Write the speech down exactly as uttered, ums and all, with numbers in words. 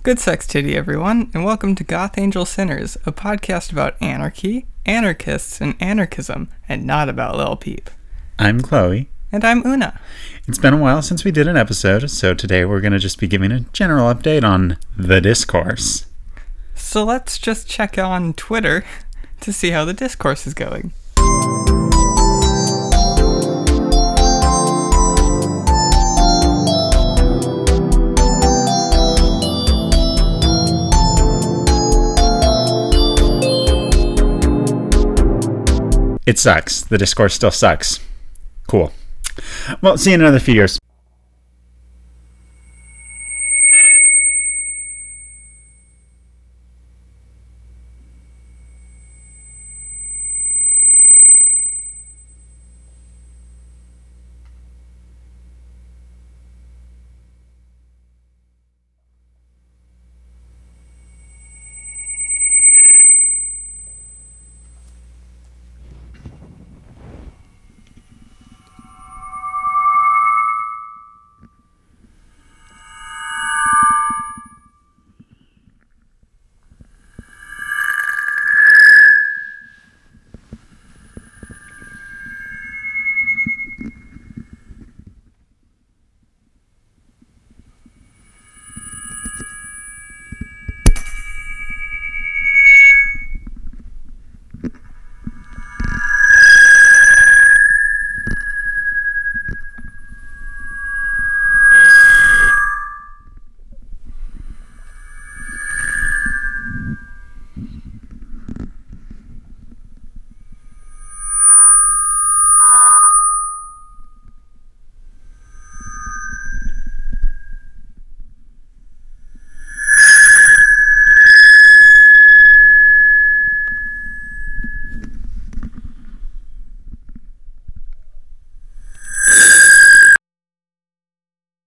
Good sex titty, everyone, and welcome to Goth Angel Sinners, a podcast about anarchy, anarchists, and anarchism, and not about Lil Peep. I'm Chloe. And I'm Una. It's been a while since we did an episode, so today we're going to just be giving a general update on the discourse. So let's just check on Twitter to see how the discourse is going. It sucks. The discourse still sucks. Cool. Well, see you in another few years.